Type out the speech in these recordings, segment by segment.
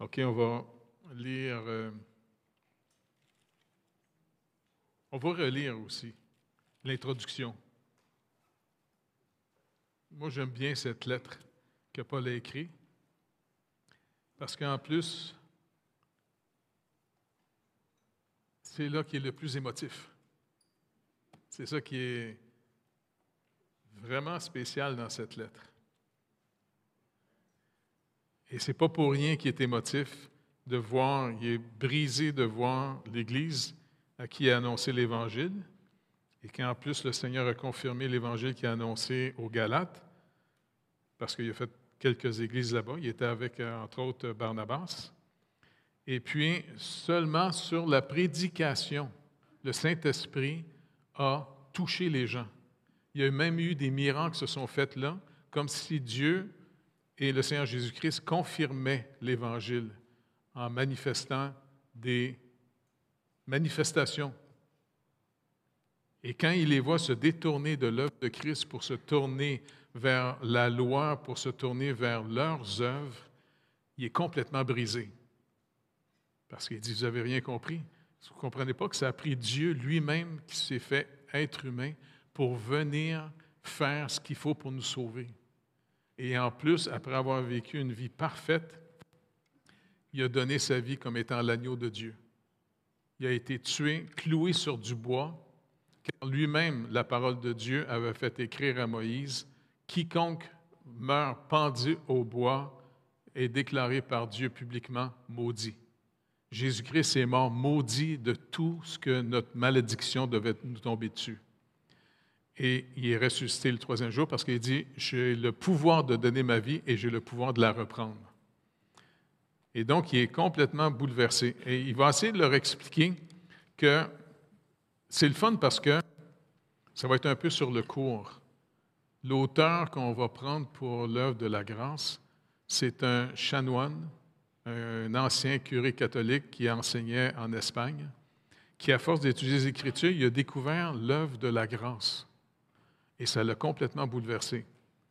OK, on va lire. On va relire aussi l'introduction. Moi, j'aime bien cette lettre que Paul a écrite, parce qu'en plus, c'est là qui est le plus émotif. C'est ça qui est vraiment spécial dans cette lettre. Et c'est pas pour rien qu'il est émotif de voir, il est brisé de voir l'Église à qui il a annoncé l'Évangile, et qu'en plus le Seigneur a confirmé l'Évangile qu'il a annoncé aux Galates, parce qu'il a fait quelques églises là-bas. Il était avec, entre autres, Barnabas. Et puis, seulement sur la prédication, le Saint-Esprit a touché les gens. Il y a même eu des miracles qui se sont faits là, comme si Dieu et le Seigneur Jésus-Christ confirmaient l'Évangile en manifestant des manifestations. Et quand il les voit se détourner de l'œuvre de Christ pour se tourner vers la loi, pour se tourner vers leurs œuvres, il est complètement brisé. Parce qu'il dit, vous n'avez rien compris. Vous ne comprenez pas que ça a pris Dieu lui-même qui s'est fait être humain pour venir faire ce qu'il faut pour nous sauver. Et en plus, après avoir vécu une vie parfaite, il a donné sa vie comme étant l'agneau de Dieu. Il a été tué, cloué sur du bois, car lui-même, la parole de Dieu avait fait écrire à Moïse, « Quiconque meurt pendu au bois est déclaré par Dieu publiquement maudit. » Jésus-Christ est mort maudit de tout ce que notre malédiction devait nous tomber dessus. Et il est ressuscité le troisième jour parce qu'il dit, « J'ai le pouvoir de donner ma vie et j'ai le pouvoir de la reprendre. » Et donc, il est complètement bouleversé. Et il va essayer de leur expliquer que c'est le fun parce que ça va être un peu sur le cours. L'auteur qu'on va prendre pour l'œuvre de la grâce, c'est un chanoine, un ancien curé catholique qui enseignait en Espagne, qui, à force d'étudier les Écritures, il a découvert l'œuvre de la grâce. Et ça l'a complètement bouleversé.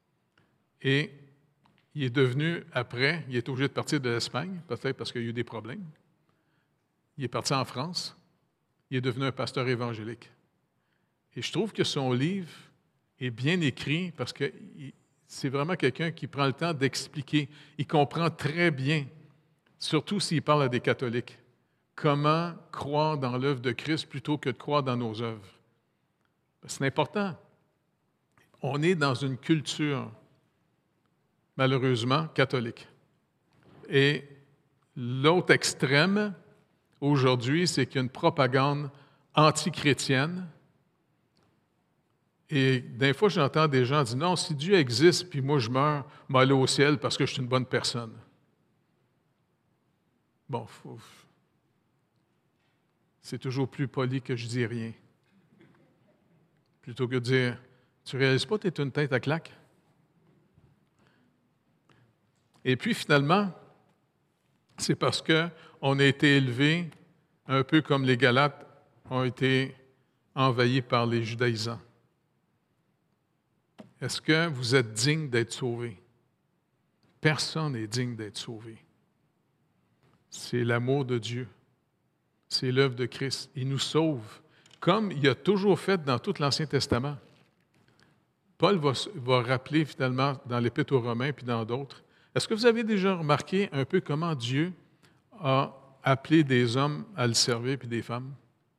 Et il est devenu, après, il est obligé de partir de l'Espagne, peut-être parce qu'il y a eu des problèmes. Il est parti en France. Il est devenu un pasteur évangélique. Et je trouve que son livre est bien écrit parce que c'est vraiment quelqu'un qui prend le temps d'expliquer. Il comprend très bien, surtout s'il parle à des catholiques, comment croire dans l'œuvre de Christ plutôt que de croire dans nos œuvres. C'est important. On est dans une culture, malheureusement, catholique. Et l'autre extrême, aujourd'hui, c'est qu'il y a une propagande anti-chrétienne. Et des fois, j'entends des gens dire « Non, si Dieu existe, puis moi je meurs, je vais aller au ciel parce que je suis une bonne personne. » Bon, c'est toujours plus poli que je dis rien. Plutôt que de dire « Tu ne réalises pas que tu es une tête à claque? » Et puis finalement, c'est parce qu'on a été élevés un peu comme les Galates ont été envahis par les judaïsants. Est-ce que vous êtes digne d'être sauvé? Personne n'est digne d'être sauvé. C'est l'amour de Dieu. C'est l'œuvre de Christ. Il nous sauve, comme il a toujours fait dans tout l'Ancien Testament. Paul va rappeler finalement dans l'Épître aux Romains puis dans d'autres. Est-ce que vous avez déjà remarqué un peu comment Dieu a appelé des hommes à le servir puis des femmes?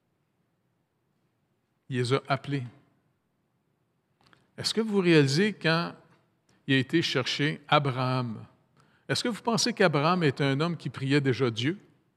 Il les a appelés. Est-ce que vous réalisez quand il a été chercher Abraham? Est-ce que vous pensez qu'Abraham est un homme qui priait déjà Dieu?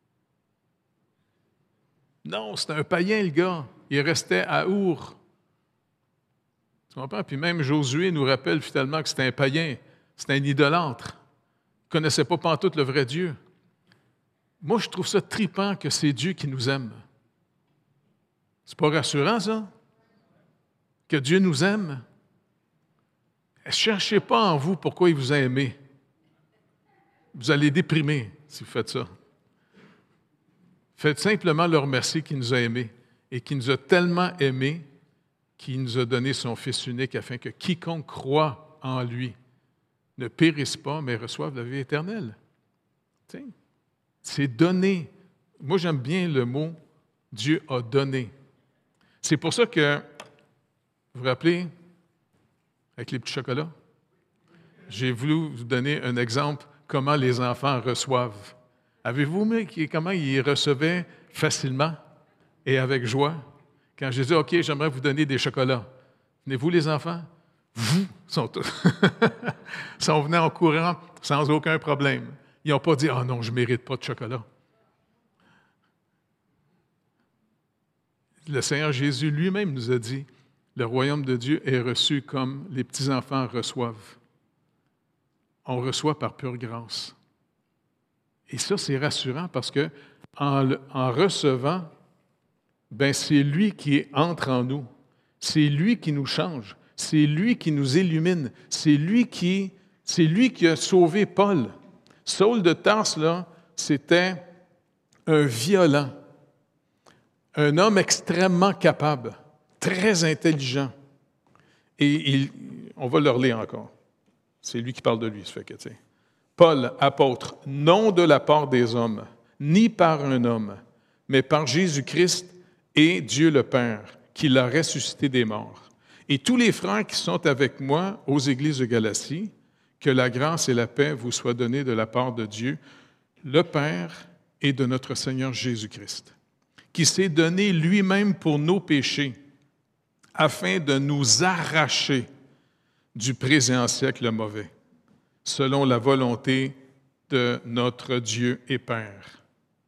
Non, c'était un païen, le gars. Il restait à Our. Tu comprends? Puis même Josué nous rappelle finalement que c'était un païen, c'était un idolâtre. Il ne connaissait pas pantoute le vrai Dieu. Moi, je trouve ça trippant que c'est Dieu qui nous aime. C'est pas rassurant, ça? Que Dieu nous aime? Ne cherchez pas en vous pourquoi il vous a aimé. Vous allez déprimer si vous faites ça. Faites simplement le remercier qu'il nous a aimés et qu'il nous a tellement aimés qu'il nous a donné son Fils unique afin que quiconque croit en lui ne périsse pas, mais reçoive la vie éternelle. T'sais? C'est donner. Moi, j'aime bien le mot « Dieu a donné ». C'est pour ça que, vous vous rappelez, avec les petits chocolats, j'ai voulu vous donner un exemple comment les enfants reçoivent. Avez-vous vu comment ils recevaient facilement et avec joie? Quand j'ai dit « OK, j'aimerais vous donner des chocolats », venez-vous les enfants? Vous sont tous. sont venus en courant sans aucun problème. Ils n'ont pas dit « Ah non, je ne mérite pas de chocolat ». Le Seigneur Jésus lui-même nous a dit « Le royaume de Dieu est reçu comme les petits-enfants reçoivent ». On reçoit par pure grâce. Et ça, c'est rassurant parce que en recevant, c'est lui qui entre en nous. C'est lui qui nous change. C'est lui qui nous illumine. C'est lui qui a sauvé Paul. Saul de Tarse, là, c'était un violent, un homme extrêmement capable, très intelligent. Et on va le relire encore. C'est lui qui parle de lui, ça fait que, tu sais. Paul, apôtre, non de la part des hommes, ni par un homme, mais par Jésus-Christ et Dieu le Père, qui l'a ressuscité des morts. Et tous les frères qui sont avec moi aux églises de Galatie, que la grâce et la paix vous soient données de la part de Dieu, le Père et de notre Seigneur Jésus-Christ, qui s'est donné lui-même pour nos péchés, afin de nous arracher du présent siècle mauvais, selon la volonté de notre Dieu et Père,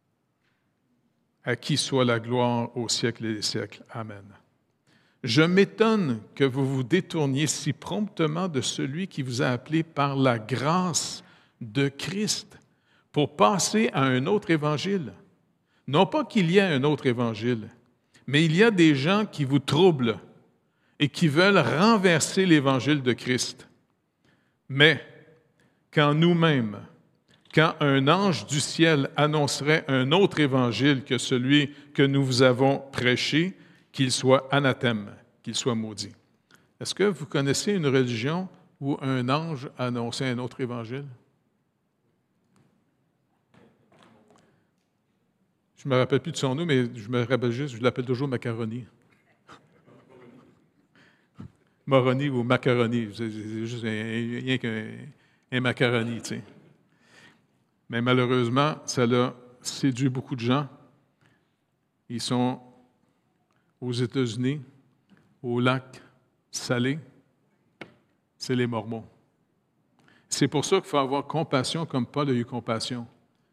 à qui soit la gloire au siècle des siècles. Amen. Je m'étonne que vous vous détourniez si promptement de celui qui vous a appelé par la grâce de Christ pour passer à un autre évangile. Non pas qu'il y ait un autre évangile, mais il y a des gens qui vous troublent et qui veulent renverser l'évangile de Christ. Mais quand nous-mêmes, quand un ange du ciel annoncerait un autre évangile que celui que nous vous avons prêché, qu'il soit anathème, qu'il soit maudit. Est-ce que vous connaissez une religion où un ange annonçait un autre évangile? Je ne me rappelle plus de son nom, mais je me rappelle juste, je l'appelle toujours Macaroni. Moroni ou macaroni, c'est juste rien qu'un macaroni, tu sais. Mais malheureusement, ça a séduit beaucoup de gens. Ils sont aux États-Unis, au lac Salé, c'est les Mormons. C'est pour ça qu'il faut avoir compassion comme Paul a eu compassion.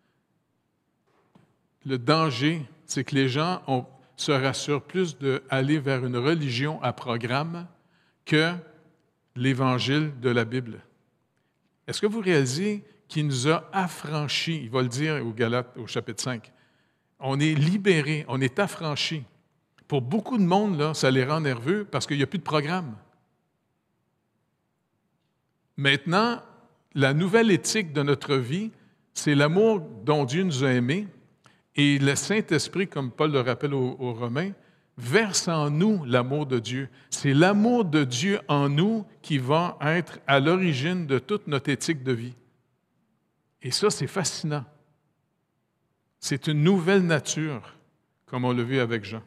Le danger, c'est que les gens se rassurent plus d'aller vers une religion à programme que l'Évangile de la Bible. Est-ce que vous réalisez qu'il nous a affranchis? Il va le dire aux Galates, au chapitre 5. On est libérés, on est affranchis. Pour beaucoup de monde, là, ça les rend nerveux parce qu'il n'y a plus de programme. Maintenant, la nouvelle éthique de notre vie, c'est l'amour dont Dieu nous a aimés et le Saint-Esprit, comme Paul le rappelle aux Romains, verse en nous l'amour de Dieu. C'est l'amour de Dieu en nous qui va être à l'origine de toute notre éthique de vie. Et ça, c'est fascinant. C'est une nouvelle nature, comme on l'a vu avec Jean.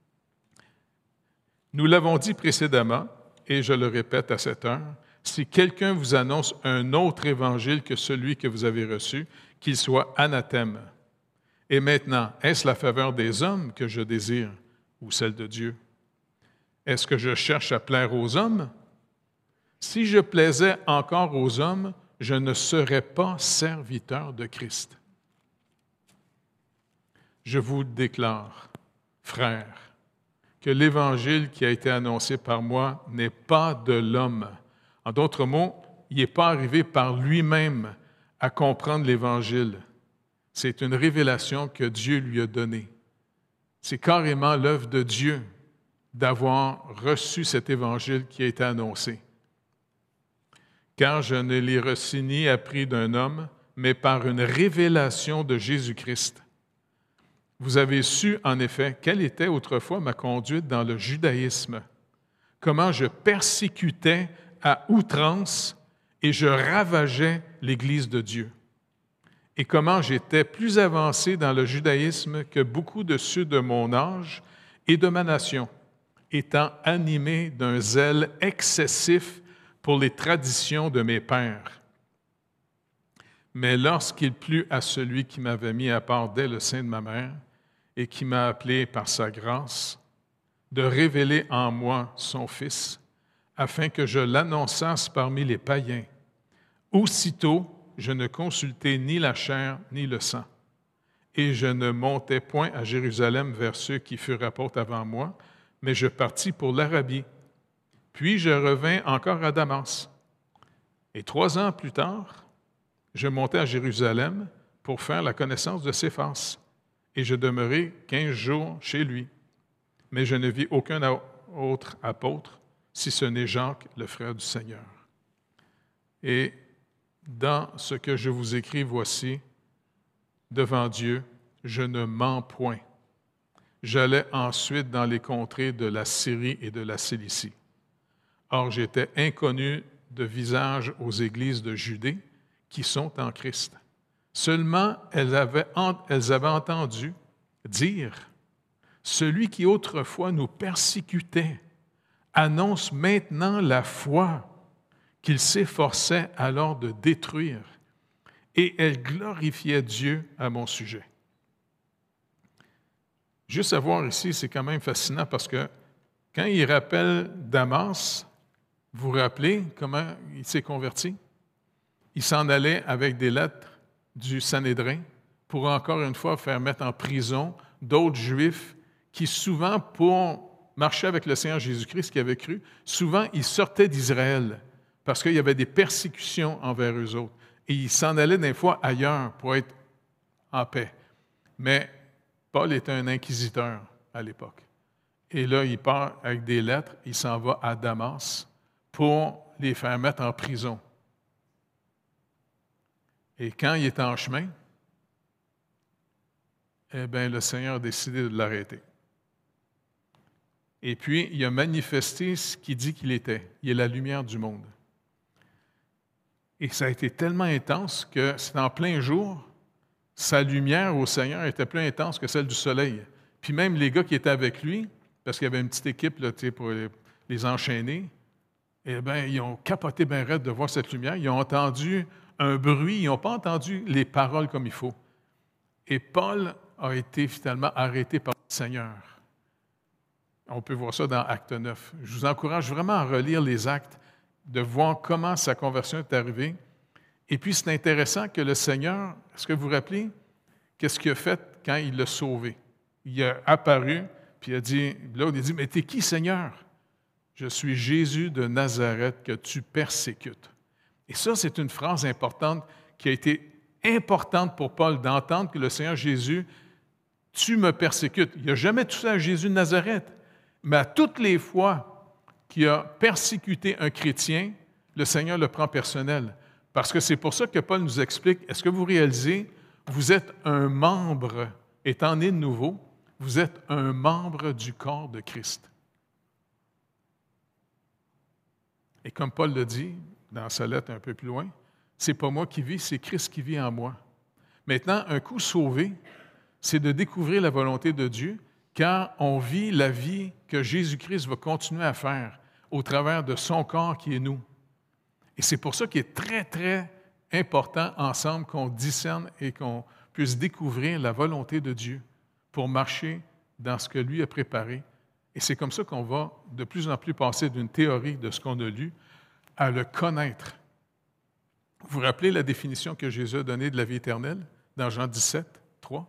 Nous l'avons dit précédemment, et je le répète à cette heure, si quelqu'un vous annonce un autre évangile que celui que vous avez reçu, qu'il soit anathème. Et maintenant, est-ce la faveur des hommes que je désire ou celle de Dieu? Est-ce que je cherche à plaire aux hommes? Si je plaisais encore aux hommes, je ne serais pas serviteur de Christ. Je vous déclare, frères, que l'Évangile qui a été annoncé par moi n'est pas de l'homme. En d'autres mots, il n'est pas arrivé par lui-même à comprendre l'Évangile. C'est une révélation que Dieu lui a donnée. C'est carrément l'œuvre de Dieu d'avoir reçu cet Évangile qui a été annoncé. Car je ne l'ai reçu ni appris d'un homme, mais par une révélation de Jésus-Christ. Vous avez su, en effet, quelle était autrefois ma conduite dans le judaïsme, comment je persécutais à outrance et je ravageais l'Église de Dieu. et comment j'étais plus avancé dans le judaïsme que beaucoup de ceux de mon âge et de ma nation, étant animé d'un zèle excessif pour les traditions de mes pères. Mais lorsqu'il plut à celui qui m'avait mis à part dès le sein de ma mère et qui m'a appelé par sa grâce, de révéler en moi son Fils, afin que je l'annonçasse parmi les païens, aussitôt je ne consultai ni la chair ni le sang, et je ne montai point à Jérusalem vers ceux qui furent apôtres avant moi, mais je partis pour l'Arabie. Puis je revins encore à Damas. Et 3 ans plus tard, je montai à Jérusalem pour faire la connaissance de Céphas, et je demeurai 15 jours chez lui. Mais je ne vis aucun autre apôtre, si ce n'est Jacques, le frère du Seigneur. Et dans ce que je vous écris, voici, devant Dieu, je ne mens point. J'allais ensuite dans les contrées de la Syrie et de la Cilicie. Or, j'étais inconnu de visage aux églises de Judée qui sont en Christ. Seulement, elles avaient entendu dire, « Celui qui autrefois nous persécutait annonce maintenant la foi qu'il s'efforçait alors de détruire, et elles glorifiaient Dieu à mon sujet. » Juste à voir ici, c'est quand même fascinant parce que quand il rappelle Damas, vous vous rappelez comment il s'est converti? Il s'en allait avec des lettres du Sanhédrin pour encore une fois faire mettre en prison d'autres Juifs qui souvent, pour marcher avec le Seigneur Jésus-Christ qui avait cru, souvent ils sortaient d'Israël parce qu'il y avait des persécutions envers eux autres. Et ils s'en allaient des fois ailleurs pour être en paix. Mais Paul était un inquisiteur à l'époque. Et là, il part avec des lettres, il s'en va à Damas pour les faire mettre en prison. Et quand il est en chemin, eh bien, le Seigneur a décidé de l'arrêter. Et puis, il a manifesté ce qu'il dit qu'il était. Il est la lumière du monde. Et ça a été tellement intense que c'est en plein jour, sa lumière au Seigneur était plus intense que celle du soleil. Puis même les gars qui étaient avec lui, parce qu'il y avait une petite équipe là, pour les enchaîner, eh bien, ils ont capoté bien raide de voir cette lumière. Ils ont entendu un bruit, ils n'ont pas entendu les paroles comme il faut. Et Paul a été finalement arrêté par le Seigneur. On peut voir ça dans Acte 9. Je vous encourage vraiment à relire les actes, de voir comment sa conversion est arrivée. Et puis, c'est intéressant que le Seigneur, est-ce que vous vous rappelez, qu'est-ce qu'il a fait quand il l'a sauvé? Il a apparu, puis il a dit, l'autre, il dit, « Mais t'es qui, Seigneur? » « Je suis Jésus de Nazareth que tu persécutes. » Et ça, c'est une phrase importante qui a été importante pour Paul d'entendre que le Seigneur Jésus, « Tu me persécutes. » Il n'a jamais touché à Jésus de Nazareth, mais à toutes les fois qu'il a persécuté un chrétien, le Seigneur le prend personnel. Parce que c'est pour ça que Paul nous explique, est-ce que vous réalisez, vous êtes un membre, étant né de nouveau, vous êtes un membre du corps de Christ. Et comme Paul le dit dans sa lettre un peu plus loin, c'est pas moi qui vis, c'est Christ qui vit en moi. Maintenant, un coup sauvé, c'est de découvrir la volonté de Dieu quand on vit la vie que Jésus-Christ va continuer à faire au travers de son corps qui est nous. Et c'est pour ça qu'il est très, très important ensemble qu'on discerne et qu'on puisse découvrir la volonté de Dieu pour marcher dans ce que lui a préparé. Et c'est comme ça qu'on va de plus en plus passer d'une théorie de ce qu'on a lu à le connaître. Vous vous rappelez la définition que Jésus a donnée de la vie éternelle dans Jean 17, 3?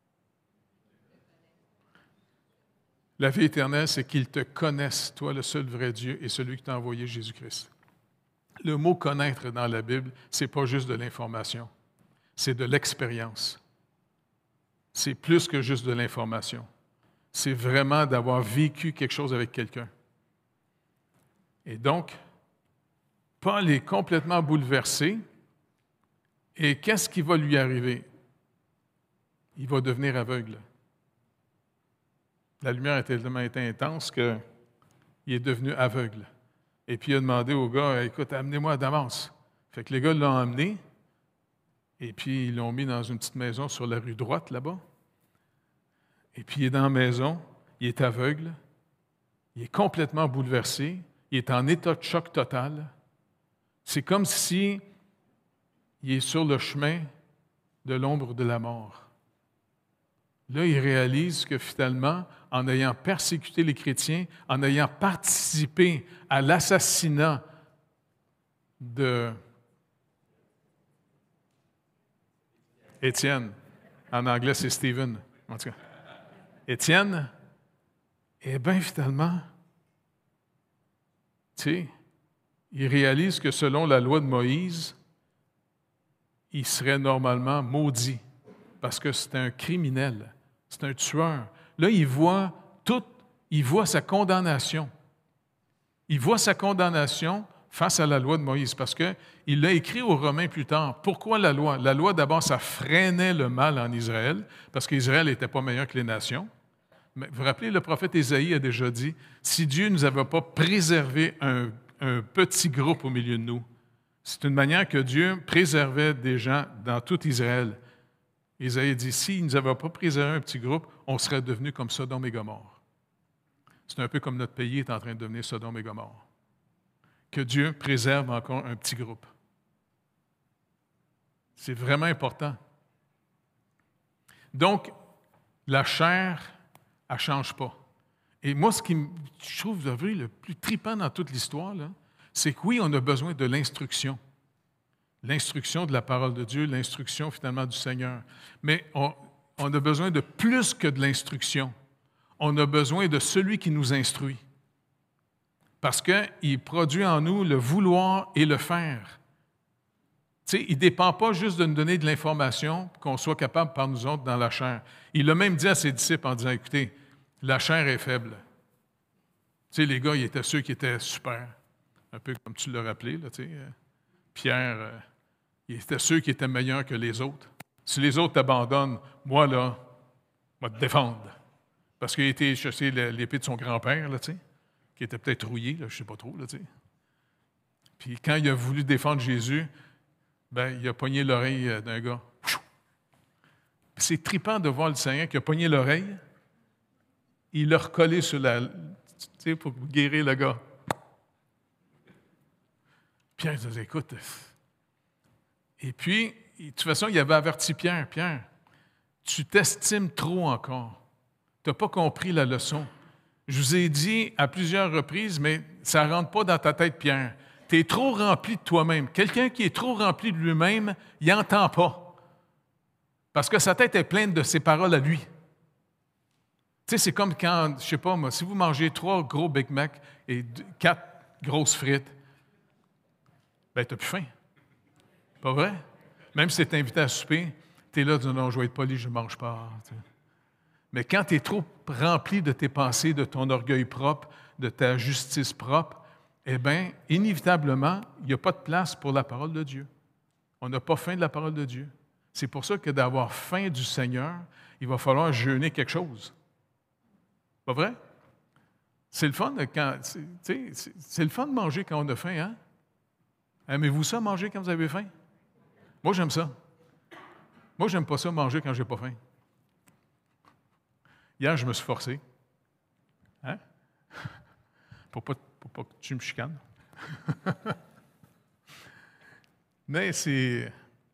La vie éternelle, c'est qu'ils te connaissent, toi le seul vrai Dieu et celui qui t'a envoyé Jésus-Christ. Le mot « connaître » dans la Bible, ce n'est pas juste de l'information, c'est de l'expérience. C'est plus que juste de l'information. C'est vraiment d'avoir vécu quelque chose avec quelqu'un. Et donc, Paul est complètement bouleversé. Et qu'est-ce qui va lui arriver? Il va devenir aveugle. La lumière a tellement été intense qu'il est devenu aveugle. Et puis il a demandé au gars, « Écoute, amenez-moi à Damas. » Fait que les gars l'ont emmené. Et puis, ils l'ont mis dans une petite maison sur la rue droite, là-bas. Et puis, il est dans la maison, il est aveugle, il est complètement bouleversé, il est en état de choc total. C'est comme si il est sur le chemin de l'ombre de la mort. Là, il réalise que finalement, en ayant persécuté les chrétiens, en ayant participé à l'assassinat de Étienne, en anglais c'est Stephen, en tout cas, Étienne, eh bien finalement, tu sais, il réalise que selon la loi de Moïse, il serait normalement maudit parce que c'est un criminel, c'est un tueur. Là, il voit sa condamnation. Il voit sa condamnation face à la loi de Moïse parce qu'il l'a écrit aux Romains plus tard. Pourquoi la loi? La loi, d'abord, ça freinait le mal en Israël parce qu'Israël n'était pas meilleur que les nations. Mais vous vous rappelez, le prophète Ésaïe a déjà dit, si Dieu ne nous avait pas préservé un petit groupe au milieu de nous, c'est une manière que Dieu préservait des gens dans tout Israël. Ésaïe dit, s'il ne nous avait pas préservé un petit groupe, on serait devenu comme Sodome et Gomorrhe. C'est un peu comme notre pays est en train de devenir Sodome et Gomorrhe. Que Dieu préserve encore un petit groupe. C'est vraiment important. Donc, la chair, elle ne change pas. Et moi, ce qui je trouve le plus trippant dans toute l'histoire, là, c'est que oui, on a besoin de l'instruction. L'instruction de la parole de Dieu, l'instruction finalement du Seigneur. Mais on a besoin de plus que de l'instruction. On a besoin de celui qui nous instruit. Parce qu'il produit en nous le vouloir et le faire. Tu sais, il ne dépend pas juste de nous donner de l'information qu'on soit capable par nous autres dans la chair. Il a même dit à ses disciples en disant, écoutez, la chair est faible. Tu sais, les gars, ils étaient ceux qui étaient super. Un peu comme tu l'as rappelé, là, tu sais. Pierre, il était ceux qui étaient meilleurs que les autres. Si les autres t'abandonnent, moi, là, je vais te défendre. Parce qu'il a été chercher l'épée de son grand-père, là, tu sais, qui était peut-être rouillé, là, je ne sais pas trop, là, tu sais. Puis quand il a voulu défendre Jésus, ben, il a pogné l'oreille d'un gars. C'est trippant de voir le Seigneur qui a pogné l'oreille. Il l'a recollé sur tu sais, pour guérir le gars. Pierre disait, écoute, et puis, de toute façon, il avait averti Pierre, Pierre, tu t'estimes trop encore. Tu n'as pas compris la leçon. Je vous ai dit à plusieurs reprises, mais ça ne rentre pas dans ta tête, Pierre. Tu es trop rempli de toi-même. Quelqu'un qui est trop rempli de lui-même, il n'entend pas. Parce que sa tête est pleine de ses paroles à lui. Tu sais, c'est comme quand, je ne sais pas moi, si vous mangez 3 gros Big Mac et 4 grosses frites, bien, tu n'as plus faim. Pas vrai? Même si tu es invité à souper, tu es là, tu dis non, je vais être poli, je ne mange pas. Tu sais. Mais quand tu es trop rempli de tes pensées, de ton orgueil propre, de ta justice propre, eh bien, inévitablement, il n'y a pas de place pour la parole de Dieu. On n'a pas faim de la parole de Dieu. C'est pour ça que d'avoir faim du Seigneur, il va falloir jeûner quelque chose. Pas vrai? C'est le fun c'est le fun de manger quand on a faim, hein? Aimez-vous ça, manger quand vous avez faim? Moi, j'aime ça. Moi, j'aime pas ça, manger quand j'ai pas faim. Hier, je me suis forcé. Hein? Pour pas que tu me chicanes. Mais c'est...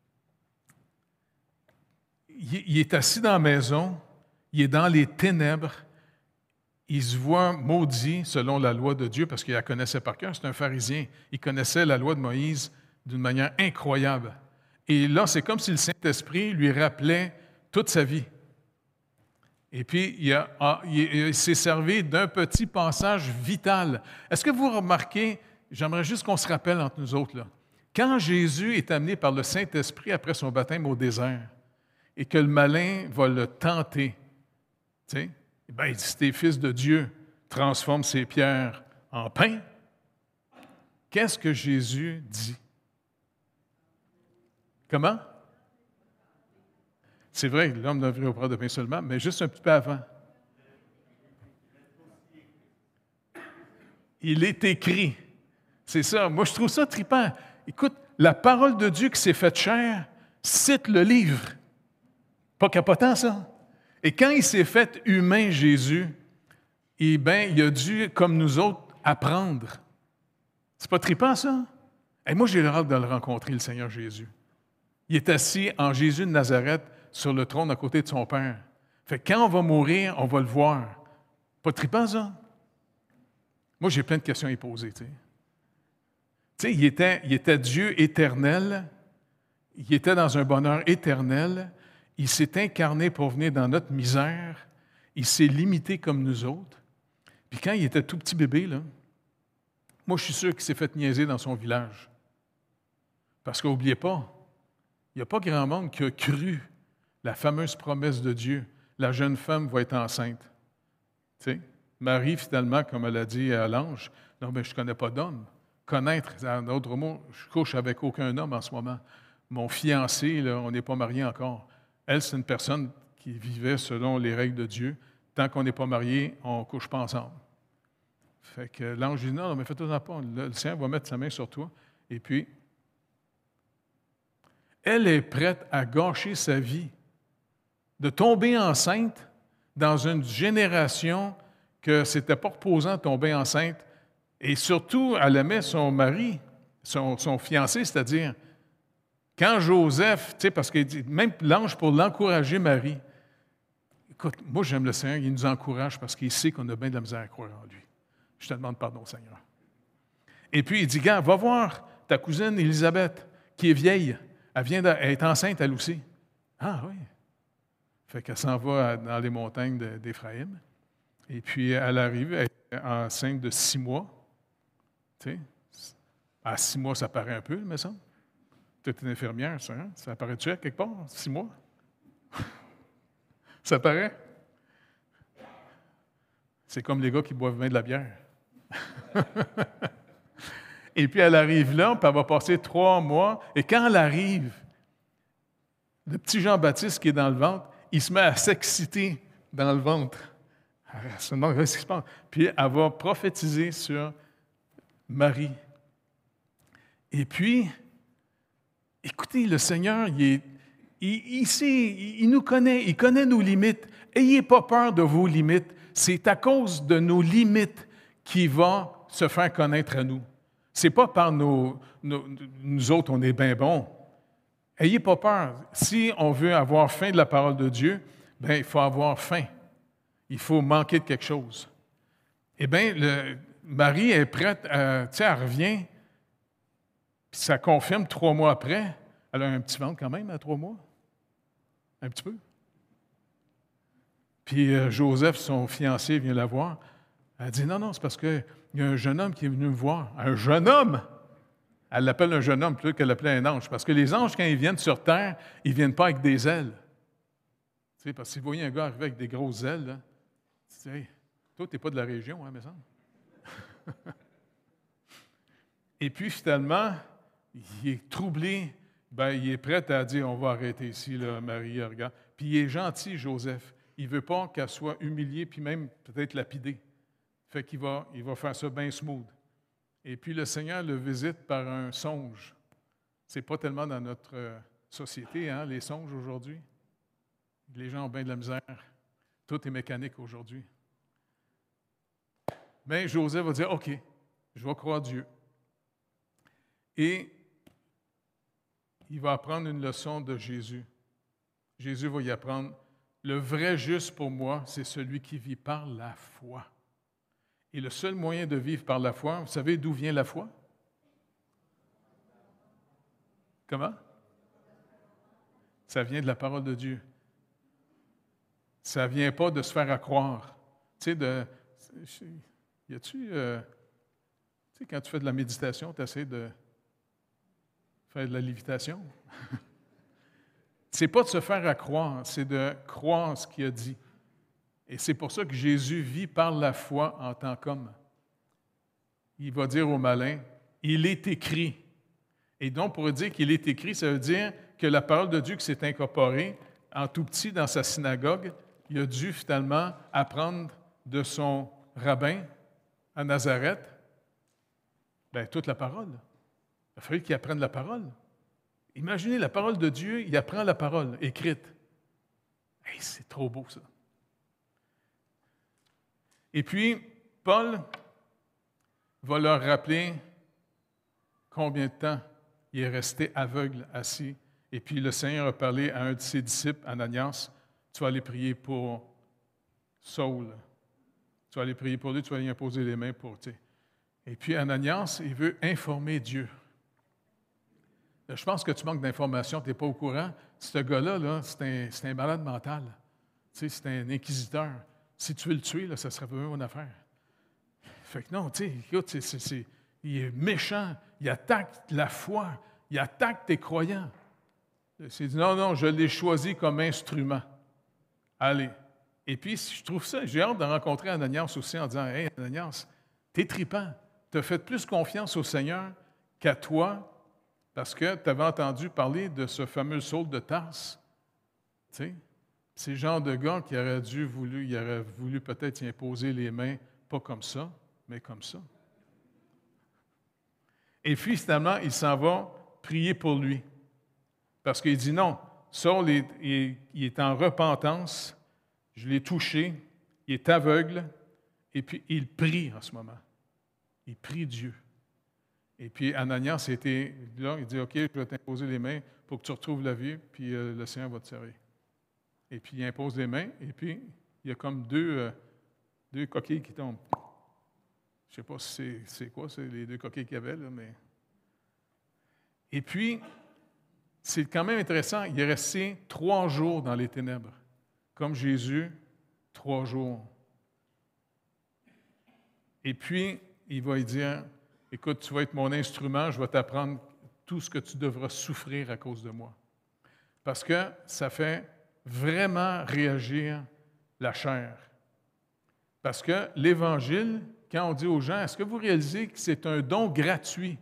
Il est assis dans la maison, il est dans les ténèbres, il se voit maudit selon la loi de Dieu parce qu'il la connaissait par cœur. C'est un pharisien. Il connaissait la loi de Moïse d'une manière incroyable. Et là, c'est comme si le Saint-Esprit lui rappelait toute sa vie. Et puis, il s'est servi d'un petit passage vital. Est-ce que vous remarquez, j'aimerais juste qu'on se rappelle entre nous autres, là, quand Jésus est amené par le Saint-Esprit après son baptême au désert et que le malin va le tenter, tu sais, ben, il dit, si t'es fils de Dieu, transforme ces pierres en pain. Qu'est-ce que Jésus dit? Comment? C'est vrai, l'homme ne devrait pas de pain seulement, mais juste un petit peu avant. Il est écrit. C'est ça. Moi, je trouve ça trippant. Écoute, la parole de Dieu qui s'est faite chair, Cite le livre. Pas capotant, ça? Et quand il s'est fait humain, Jésus, eh bien, il a dû, comme nous autres, apprendre. C'est pas trippant, ça? Et moi, j'ai hâte de le rencontrer, le Seigneur Jésus. Il est assis en Jésus de Nazareth sur le trône à côté de son Père. Fait que quand on va mourir, on va le voir. Pas trippant, ça? Moi, j'ai plein de questions à y poser, tu sais. Tu sais, il était Dieu éternel, il était dans un bonheur éternel, il s'est incarné pour venir dans notre misère, il s'est limité comme nous autres. Puis quand il était tout petit bébé, là, moi, je suis sûr qu'il s'est fait niaiser dans son village. Parce qu'oubliez pas, il n'y a pas grand monde qui a cru la fameuse promesse de Dieu. La jeune femme va être enceinte. Tu sais, Marie, finalement, comme elle a dit à l'ange, « Non, mais je ne connais pas d'homme. » Connaître, en d'autres mots, je couche avec aucun homme en ce moment. Mon fiancé, là, on n'est pas marié encore. Elle, c'est une personne qui vivait selon les règles de Dieu. Tant qu'on n'est pas marié, on ne couche pas ensemble. Fait que l'ange dit, non, mais fais-toi pas. Le Seigneur va mettre sa main sur toi. Et puis, elle est prête à gâcher sa vie, de tomber enceinte dans une génération que ce n'était pas reposant de tomber enceinte. Et surtout, elle aimait son mari, son fiancé, c'est-à-dire, quand Joseph, tu sais, parce qu'il dit, même l'ange pour l'encourager, Marie, écoute, moi j'aime le Seigneur, il nous encourage parce qu'il sait qu'on a bien de la misère à croire en lui. Je te demande pardon, Seigneur. Et puis il dit, gars, va voir ta cousine Élisabeth, qui est vieille, elle est enceinte elle aussi. Ah oui. Fait qu'elle s'en va dans les montagnes d'Éphraïm. Et puis elle arrive, elle est enceinte de 6 mois. Tu sais, à 6 mois, ça paraît un peu, il me semble. Tu es une infirmière, ça, hein? Ça paraît-tu à quelque part, 6 mois? Ça paraît? C'est comme les gars qui boivent bien de la bière. Et puis elle arrive là, puis elle va passer 3 mois. Et quand elle arrive, le petit Jean-Baptiste qui est dans le ventre, il se met à s'exciter dans le ventre. Elle se demande ce qui se passe. Puis elle va prophétiser sur Marie. Et puis, écoutez, le Seigneur, il nous connaît, il connaît nos limites. Ayez pas peur de vos limites. C'est à cause de nos limites qu'il va se faire connaître à nous. C'est pas par nous autres, on est bien bons. Ayez pas peur. Si on veut avoir faim de la parole de Dieu, bien, il faut avoir faim. Il faut manquer de quelque chose. Eh bien, Marie est prête, tu sais, elle revient, puis ça confirme 3 mois après. Elle a un petit ventre quand même à 3 mois. Un petit peu. Puis Joseph, son fiancé, vient la voir. Elle dit, non, c'est parce qu'il y a un jeune homme qui est venu me voir. Un jeune homme! Elle l'appelle un jeune homme plutôt qu'elle l'appelait un ange. Parce que les anges, quand ils viennent sur terre, ils ne viennent pas avec des ailes. Tu sais, parce que si vous voyez un gars arriver avec des grosses ailes, là, tu sais, toi, tu n'es pas de la région, hein, me semble. Et puis, finalement, il est troublé. Ben, il est prêt à dire, on va arrêter ici, là, Marie, regarde. Puis il est gentil, Joseph. Il ne veut pas qu'elle soit humiliée, puis même peut-être lapidée. Fait qu'il va faire ça bien smooth. Et puis le Seigneur le visite par un songe. Ce n'est pas tellement dans notre société, hein, les songes aujourd'hui. Les gens ont bien de la misère. Tout est mécanique aujourd'hui. Mais Joseph va dire, OK, je vais croire Dieu. Et il va apprendre une leçon de Jésus. Jésus va y apprendre, le vrai juste pour moi, c'est celui qui vit par la foi. Et le seul moyen de vivre par la foi, vous savez d'où vient la foi? Comment? Ça vient de la parole de Dieu. Ça ne vient pas de se faire à croire. Tu sais, tu sais, quand tu fais de la méditation, tu essaies de faire de la lévitation. C'est pas de se faire à croire, c'est de croire ce qu'il a dit. Et c'est pour ça que Jésus vit par la foi en tant qu'homme. Il va dire au malin, « Il est écrit ». Et donc, pour dire qu'il est écrit, ça veut dire que la parole de Dieu qui s'est incorporée en tout petit dans sa synagogue, il a dû finalement apprendre de son rabbin à Nazareth, bien, toute la parole. Il a fallu qu'il apprenne la parole. Imaginez la parole de Dieu, il apprend la parole écrite. Hey, c'est trop beau, ça. Et puis, Paul va leur rappeler combien de temps il est resté aveugle, assis. Et puis, le Seigneur a parlé à un de ses disciples, Ananias, tu vas aller prier pour Saul. Tu vas aller prier pour lui, tu vas lui imposer les mains pour... Et puis, Ananias, il veut informer Dieu. Je pense que tu manques d'informations, tu n'es pas au courant. Ce gars-là, là, c'est un malade mental. C'est un inquisiteur. Si tu veux le tuer, là, ça serait vraiment une affaire. Fait que non, écoute, il est méchant, il attaque la foi, il attaque tes croyants. Il s'est dit, non, je l'ai choisi comme instrument. Allez. Et puis, je trouve ça, j'ai hâte de rencontrer Ananias aussi en disant, hey, Ananias, t'es tripant, tu as fait plus confiance au Seigneur qu'à toi, parce que tu avais entendu parler de ce fameux Saul de Tarse. Tu sais, c'est le genre de gars qui aurait voulu peut-être y imposer les mains, pas comme ça, mais comme ça. Et puis, finalement, il s'en va prier pour lui. Parce qu'il dit non, Saul il est en repentance, je l'ai touché, il est aveugle, et puis il prie en ce moment. Il prie Dieu. Et puis Ananias était là, il dit, OK, je vais t'imposer les mains pour que tu retrouves la vie, puis le Seigneur va te servir. Et puis il impose les mains, et puis il y a comme deux coquilles qui tombent. Je ne sais pas si c'est quoi, c'est les deux coquilles qu'il y avait, là, mais... Et puis, c'est quand même intéressant, il est resté 3 jours dans les ténèbres, comme Jésus, 3 jours. Et puis, il va lui dire, écoute, tu vas être mon instrument, je vais t'apprendre tout ce que tu devras souffrir à cause de moi. Parce que ça fait vraiment réagir la chair. Parce que l'Évangile, quand on dit aux gens, est-ce que vous réalisez que c'est un don gratuit?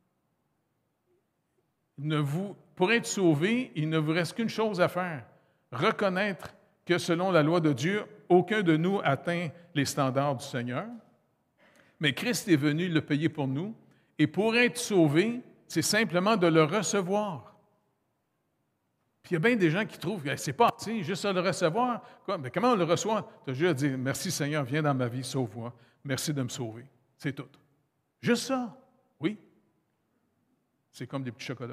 Pour être sauvé, il ne vous reste qu'une chose à faire, reconnaître que selon la loi de Dieu, aucun de nous atteint les standards du Seigneur, mais Christ est venu le payer pour nous, et pour être sauvé, c'est simplement de le recevoir. Puis il y a bien des gens qui trouvent que c'est pas assez, juste à le recevoir. Mais comment on le reçoit? Tu as juste à dire, merci Seigneur, viens dans ma vie, sauve-moi, merci de me sauver. C'est tout. Juste ça, oui. C'est comme des petits chocolats.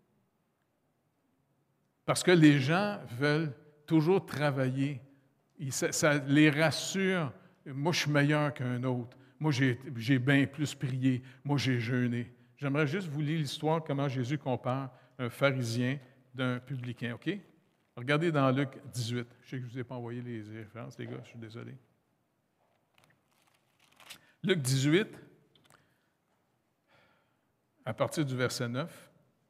Parce que les gens veulent toujours travailler. Ça les rassure. Moi, je suis meilleur qu'un autre. Moi, j'ai bien plus prié. Moi, j'ai jeûné. J'aimerais juste vous lire l'histoire, comment Jésus compare un pharisien d'un publicain, OK? Regardez dans Luc 18. Je sais que je ne vous ai pas envoyé les références, les gars, je suis désolé. Luc 18, à partir du verset 9.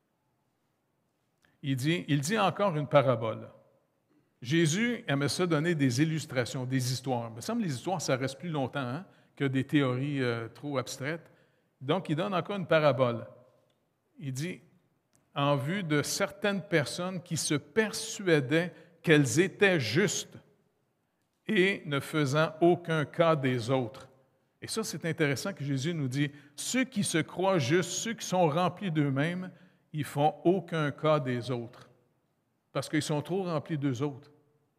Il dit encore une parabole. Jésus aimait ça donner des illustrations, des histoires. Il me semble que les histoires, ça reste plus longtemps que des théories trop abstraites. Donc, il donne encore une parabole. Il dit, en vue de certaines personnes qui se persuadaient qu'elles étaient justes et ne faisant aucun cas des autres. Et ça, c'est intéressant que Jésus nous dit, ceux qui se croient justes, ceux qui sont remplis d'eux-mêmes, ils ne font aucun cas des autres, parce qu'ils sont trop remplis d'eux autres.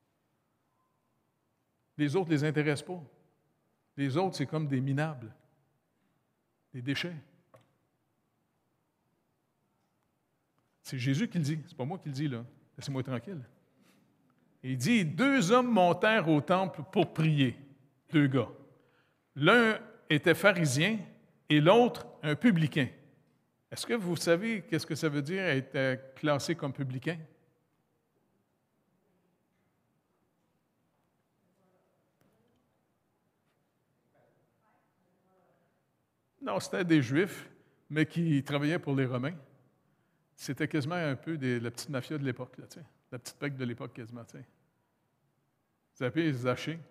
Les autres ne les intéressent pas. Les autres, c'est comme des minables, des déchets. C'est Jésus qui le dit, c'est pas moi qui le dis, là. Laissez-moi tranquille. Il dit, 2 hommes montèrent au temple pour prier, 2 gars. L'un était pharisien et l'autre un publicain. Est-ce que vous savez qu'est-ce que ça veut dire être classé comme publicain? Non, c'était des Juifs, mais qui travaillaient pour les Romains. C'était quasiment un peu la petite mafia de l'époque, là, la petite pègre de l'époque quasiment. T'sais. Vous appelez les Zachée.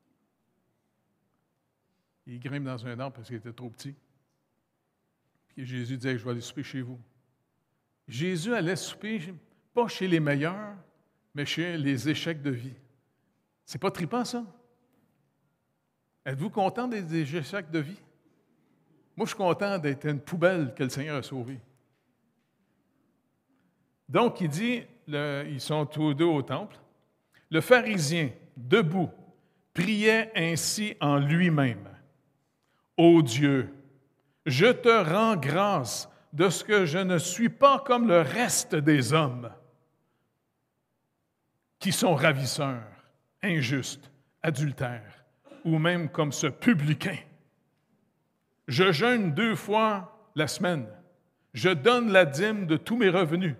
Il grimpe dans un arbre parce qu'il était trop petit. Puis Jésus disait, je vais aller souper chez vous. Jésus allait souper, pas chez les meilleurs, mais chez les échecs de vie. C'est pas trippant, ça? Êtes-vous content des échecs de vie? Moi, je suis content d'être une poubelle que le Seigneur a sauvée. Donc, il dit, ils sont tous deux au temple. Le pharisien, debout, priait ainsi en lui-même. Ô Dieu, je te rends grâce de ce que je ne suis pas comme le reste des hommes qui sont ravisseurs, injustes, adultères, ou même comme ce publicain. Je jeûne 2 fois la semaine. Je donne la dîme de tous mes revenus.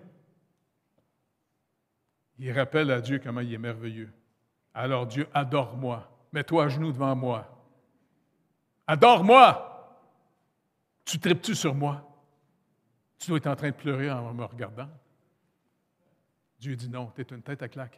Il rappelle à Dieu comment il est merveilleux. Alors Dieu, adore-moi. Mets-toi à genoux devant moi. Adore-moi! Tu tripes-tu sur moi? Tu dois être en train de pleurer en me regardant. Dieu dit non, tu es une tête à claque.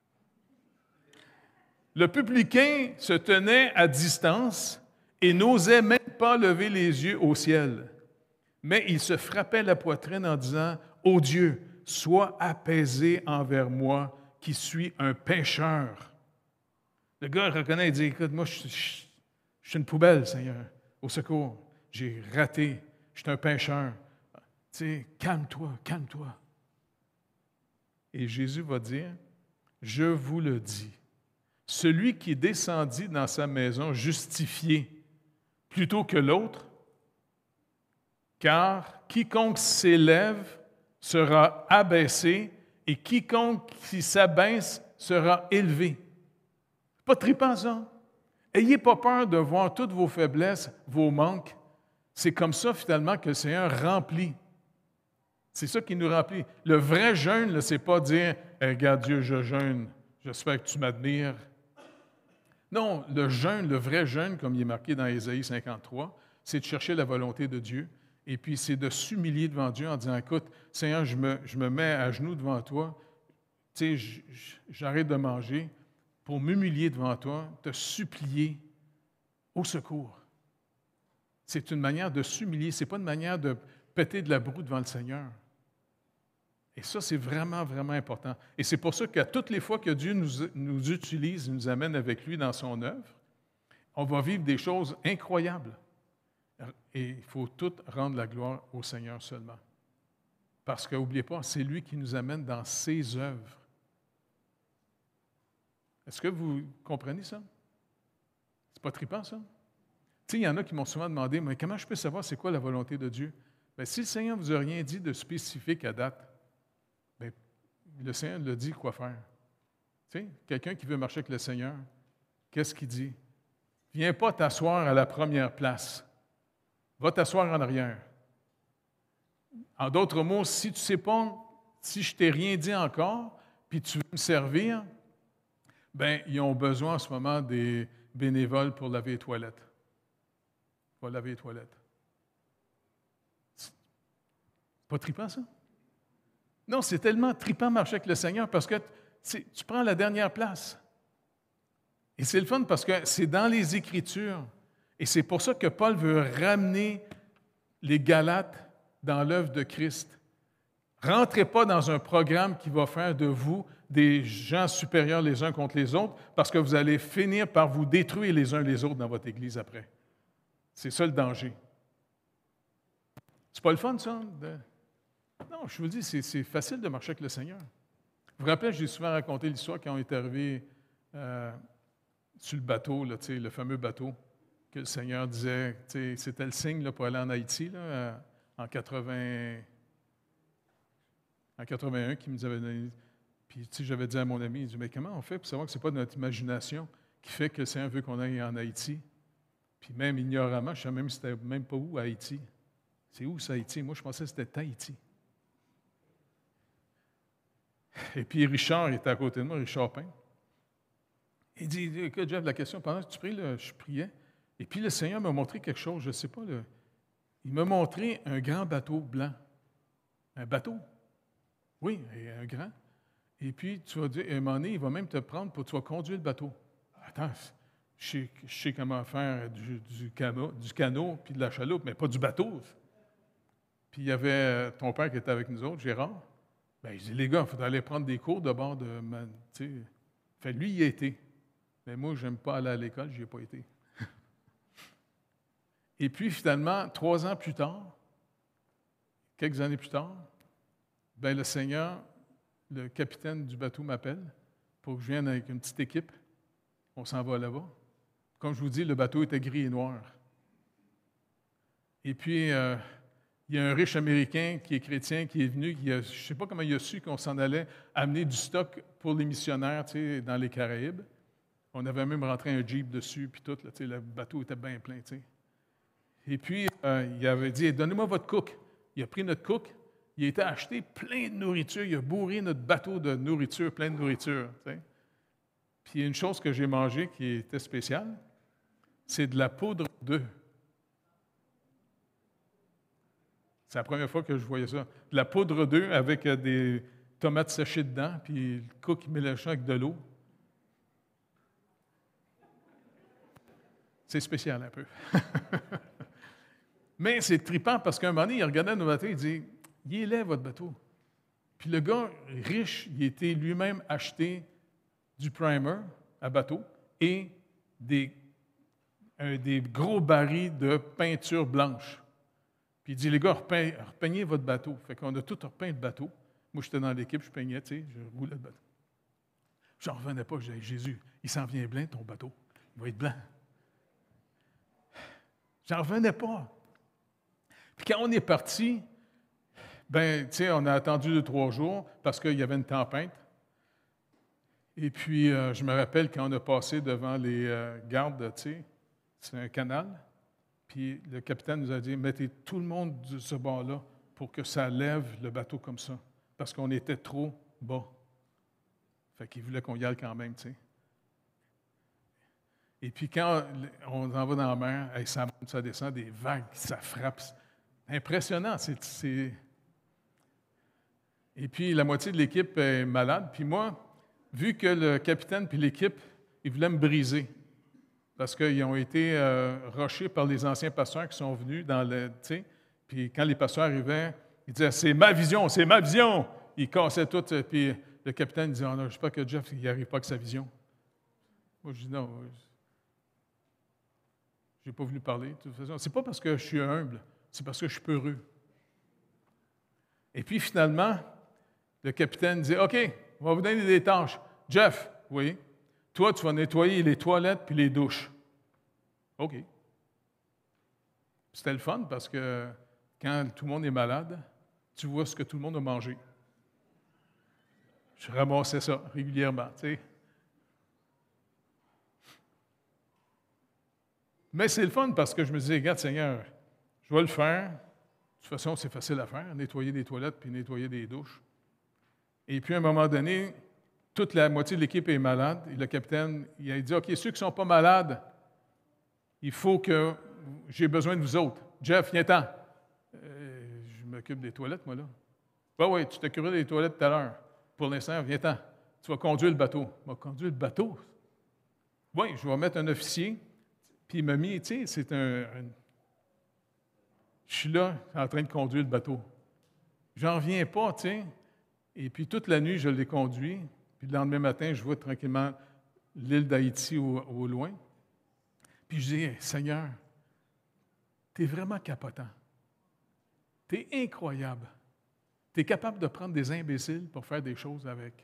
Le publicain se tenait à distance et n'osait même pas lever les yeux au ciel. Mais il se frappait la poitrine en disant, « Ô Dieu, sois apaisé envers moi qui suis un pécheur. » Le gars reconnaît et dit, « Écoute, moi, je suis une poubelle, Seigneur. Au secours, j'ai raté, je suis un pécheur. Tu sais, calme-toi, calme-toi. » Et Jésus va dire, « Je vous le dis, celui qui descendit dans sa maison justifié plutôt que l'autre, car quiconque s'élève sera abaissé et quiconque qui s'abaisse sera élevé. » Pas trippant, ça? Ayez pas peur de voir toutes vos faiblesses, vos manques. C'est comme ça, finalement, que le Seigneur remplit. C'est ça qui nous remplit. Le vrai jeûne, ce n'est pas dire hey, « Regarde Dieu, je jeûne, j'espère que tu m'admires. » Non, le jeûne, le vrai jeûne, comme il est marqué dans Ésaïe 53, c'est de chercher la volonté de Dieu. Et puis, c'est de s'humilier devant Dieu en disant, « Écoute, Seigneur, je me mets à genoux devant toi. Tu sais, j'arrête de manger pour m'humilier devant toi, te supplier au secours. » C'est une manière de s'humilier. Ce n'est pas une manière de péter de la broue devant le Seigneur. Et ça, c'est vraiment, vraiment important. Et c'est pour ça qu'à toutes les fois que Dieu nous utilise, nous amène avec lui dans son œuvre, on va vivre des choses incroyables. Et il faut tout rendre la gloire au Seigneur seulement. Parce que, n'oubliez pas, c'est lui qui nous amène dans ses œuvres. Est-ce que vous comprenez ça? C'est pas trippant, ça? Tu sais, il y en a qui m'ont souvent demandé, mais comment je peux savoir c'est quoi la volonté de Dieu? Bien, si le Seigneur ne vous a rien dit de spécifique à date, bien, le Seigneur l'a dit quoi faire. Tu sais, quelqu'un qui veut marcher avec le Seigneur, qu'est-ce qu'il dit? Viens pas t'asseoir à la première place. Va t'asseoir en arrière. En d'autres mots, si tu ne sais pas, si je ne t'ai rien dit encore, puis tu veux me servir, bien, ils ont besoin en ce moment des bénévoles pour laver les toilettes. Va laver les toilettes. C'est pas trippant, ça? Non, c'est tellement trippant marcher avec le Seigneur parce que tu prends la dernière place. Et c'est le fun parce que c'est dans les Écritures. Et c'est pour ça que Paul veut ramener les Galates dans l'œuvre de Christ. Rentrez pas dans un programme qui va faire de vous des gens supérieurs les uns contre les autres parce que vous allez finir par vous détruire les uns les autres dans votre Église après. C'est ça le danger. C'est pas le fun, ça? Non, je vous dis, c'est facile de marcher avec le Seigneur. Vous vous rappelez, j'ai souvent raconté l'histoire quand on est arrivé sur le bateau, là, le fameux bateau, que le Seigneur disait, c'était le signe là, pour aller en Haïti là, en 81 qui nous avait donné. Puis j'avais dit à mon ami, il dit, mais comment on fait pour savoir que ce n'est pas notre imagination qui fait que le Seigneur veut qu'on aille en Haïti? Puis même ignoramment, je ne savais même c'était même pas où Haïti. C'est où ça, Haïti? Moi, je pensais que c'était Tahiti. Et puis Richard était à côté de moi, Richard Pain. Il dit, écoute, Jeff, la question, pendant que tu pries, là, je priais. Et puis le Seigneur m'a montré quelque chose, je ne sais pas. Là, il m'a montré un grand bateau blanc. Un bateau? Oui, un grand. Et puis, tu vas dire, à un moment donné, il va même te prendre pour que tu vas conduire le bateau. Attends, je sais comment faire du canot puis de la chaloupe, mais pas du bateau. Puis il y avait ton père qui était avec nous autres, Gérard. Bien, il dit, les gars, il faudrait aller prendre des cours de bord de... Fait, lui, il y a été. Mais moi, je n'aime pas aller à l'école, je n'y ai pas été. Et puis, finalement, 3 ans plus tard, quelques années plus tard, bien, le Seigneur, le capitaine du bateau m'appelle pour que je vienne avec une petite équipe. On s'en va là-bas. Comme je vous dis, le bateau était gris et noir. Et puis, il y a un riche Américain qui est chrétien qui est venu, je ne sais pas comment il a su qu'on s'en allait amener du stock pour les missionnaires, tu sais, dans les Caraïbes. On avait même rentré un Jeep dessus, puis tout, là, tu sais, le bateau était bien plein, tu sais. Et puis, il avait dit, donnez-moi votre cook. Il a pris notre cook, il a été acheté plein de nourriture, il a bourré notre bateau de nourriture, plein de nourriture, tu sais. Puis, une chose que j'ai mangée qui était spéciale, c'est de la poudre d'œuf. C'est la première fois que je voyais ça. De la poudre d'œuf avec des tomates séchées dedans, puis le cook mélangeant avec de l'eau. C'est spécial un peu. Mais c'est trippant parce qu'à un moment donné, il regardait nos bateaux, il dit « Il est laid, votre bateau. » Puis le gars riche, il était lui-même acheté du primer à bateau et des gros barils de peinture blanche. Puis il dit, les gars, repeignez votre bateau. Fait qu'on a tout repeint le bateau. Moi, j'étais dans l'équipe, je peignais, tu sais, je roulais le bateau. J'en revenais pas, je disais, Jésus, il s'en vient blanc, ton bateau. Il va être blanc. J'en revenais pas. Puis quand on est parti, ben, tu sais, on a attendu 2-3 jours parce qu'il y avait une tempête. Et puis, je me rappelle quand on a passé devant les gardes, tu sais, c'est un canal. Puis le capitaine nous a dit, mettez tout le monde de ce bord-là pour que ça lève le bateau comme ça, parce qu'on était trop bas. Fait qu'il voulait qu'on y aille quand même, tu sais. Et puis quand on en va dans la mer, ça monte, ça descend, des vagues, ça frappe. C'est impressionnant. Et puis la moitié de l'équipe est malade. Puis moi, vu que le capitaine puis l'équipe, ils voulaient me briser. Parce qu'ils ont été rushés par les anciens pasteurs qui sont venus dans le. Tu sais, puis quand les pasteurs arrivaient, ils disaient c'est ma vision, c'est ma vision. Ils cassaient tout. Puis le capitaine disait oh non, j'espère que Jeff il n'arrive pas avec sa vision. Moi, je dis non, je n'ai pas voulu parler. De toute façon, c'est pas parce que je suis humble, c'est parce que je suis peureux. Et puis finalement, le capitaine dit OK, on va vous donner des tâches. Jeff, oui. Toi, tu vas nettoyer les toilettes puis les douches. OK. C'était le fun parce que quand tout le monde est malade, tu vois ce que tout le monde a mangé. Je ramassais ça régulièrement, tu sais. Mais c'est le fun parce que je me disais, regarde, Seigneur, je vais le faire. De toute façon, c'est facile à faire, nettoyer des toilettes puis nettoyer des douches. Et puis, à un moment donné, toute la moitié de l'équipe est malade. Et le capitaine, il a dit, OK, ceux qui ne sont pas malades, il faut que j'ai besoin de vous autres. Jeff, viens-t'en. Je m'occupe des toilettes, moi, là. Oui, tu t'occuperas des toilettes tout à l'heure. Pour l'instant, viens-t'en. Tu vas conduire le bateau. Il m'a conduit le bateau. Oui, je vais mettre un officier. Puis il m'a mis, tu sais, c'est je suis là, en train de conduire le bateau. J'en reviens pas, tu sais. Et puis toute la nuit, je l'ai conduit. Puis le lendemain matin, je vois tranquillement l'île d'Haïti au loin. Puis je dis, Seigneur, tu es vraiment capotant. Tu es incroyable. Tu es capable de prendre des imbéciles pour faire des choses avec.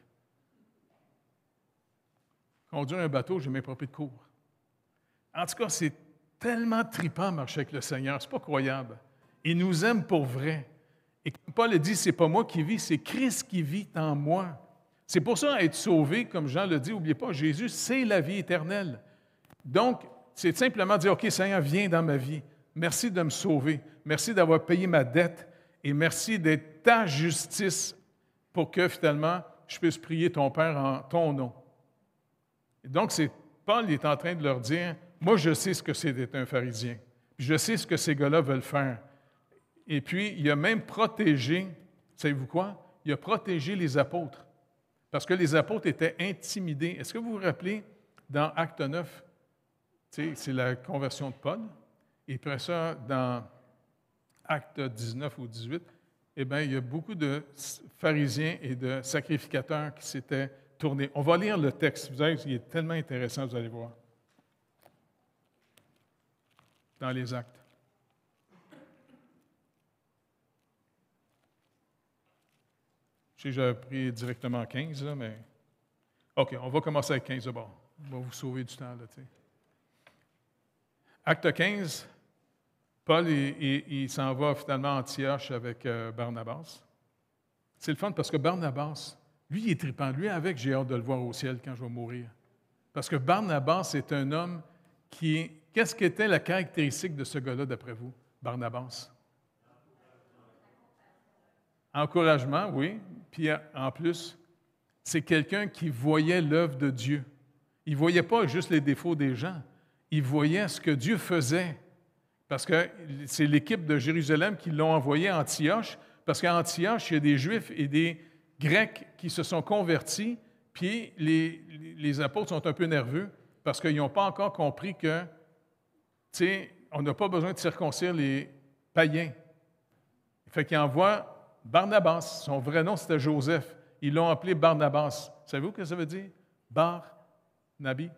Conduire un bateau, j'ai mes propres de cours. En tout cas, c'est tellement trippant marcher avec le Seigneur. C'est pas croyable. Il nous aime pour vrai. Et comme Paul a dit, c'est pas moi qui vis, c'est Christ qui vit en moi. C'est pour ça, être sauvé, comme Jean le dit, n'oubliez pas, Jésus, c'est la vie éternelle. Donc, c'est simplement dire, OK, Seigneur, viens dans ma vie. Merci de me sauver. Merci d'avoir payé ma dette. Et merci d'être ta justice pour que, finalement, je puisse prier ton Père en ton nom. Et donc, Paul est en train de leur dire, moi, je sais ce que c'est d'être un pharisien. Je sais ce que ces gars-là veulent faire. Et puis, il a même protégé, savez-vous quoi? Il a protégé les apôtres. Parce que les apôtres étaient intimidés. Est-ce que vous vous rappelez, dans Acte 9, c'est la conversion de Paul, et après ça, dans Acte 19 ou 18, eh bien, il y a beaucoup de pharisiens et de sacrificateurs qui s'étaient tournés. On va lire le texte. Vous allez, il est tellement intéressant, vous allez voir. Dans les Actes. Je sais que j'avais pris directement 15, là, mais... OK, on va commencer avec 15 d'abord. On va vous sauver du temps, là, tu sais. Acte 15, Paul, il s'en va finalement à Antioche avec Barnabas. C'est le fun parce que Barnabas, lui, il est trippant. Lui, avec, j'ai hâte de le voir au ciel quand je vais mourir. Parce que Barnabas est un homme qui... Qu'est-ce qu'était la caractéristique de ce gars-là, d'après vous, Barnabas? Encouragement, oui. Puis en plus, c'est quelqu'un qui voyait l'œuvre de Dieu. Il ne voyait pas juste les défauts des gens. Il voyait ce que Dieu faisait. Parce que c'est l'équipe de Jérusalem qui l'ont envoyé à Antioche. Parce qu'à Antioche, il y a des Juifs et des Grecs qui se sont convertis. Puis les apôtres sont un peu nerveux parce qu'ils n'ont pas encore compris que, tu sais, on n'a pas besoin de circoncire les païens. Fait qu'ils envoient Barnabas. Son vrai nom, c'était Joseph. Ils l'ont appelé Barnabas. Savez-vous ce que ça veut dire? Bar-Nabi?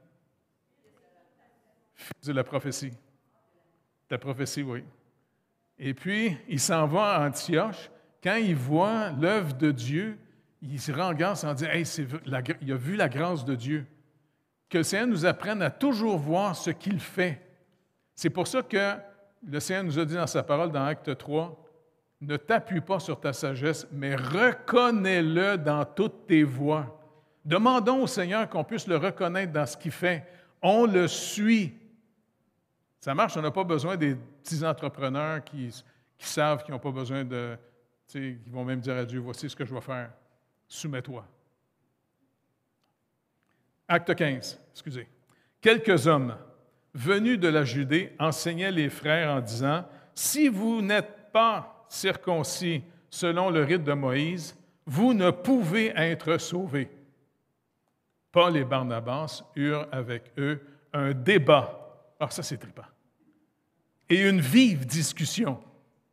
Fils de la prophétie. La prophétie, oui. Et puis, il s'en va à Antioche. Quand il voit l'œuvre de Dieu, il se rend grâce en disant « Hey, il a vu la grâce de Dieu. » Que le Seigneur nous apprenne à toujours voir ce qu'il fait. C'est pour ça que le Seigneur nous a dit dans sa parole, dans Acte 3, « Ne t'appuie pas sur ta sagesse, mais reconnais-le dans toutes tes voies. » Demandons au Seigneur qu'on puisse le reconnaître dans ce qu'il fait. On le suit. Ça marche, on n'a pas besoin des petits entrepreneurs qui savent qu'ils n'ont pas besoin de... Tu sais, qui vont même dire à Dieu, « Voici ce que je vais faire. Soumets-toi. » Acte 15, excusez. Quelques hommes venus de la Judée enseignaient les frères en disant, « Si vous n'êtes pas circoncis selon le rite de Moïse, vous ne pouvez être sauvés. » Paul et Barnabas eurent avec eux un débat. Ah, ça, c'est trippant. Et une vive discussion.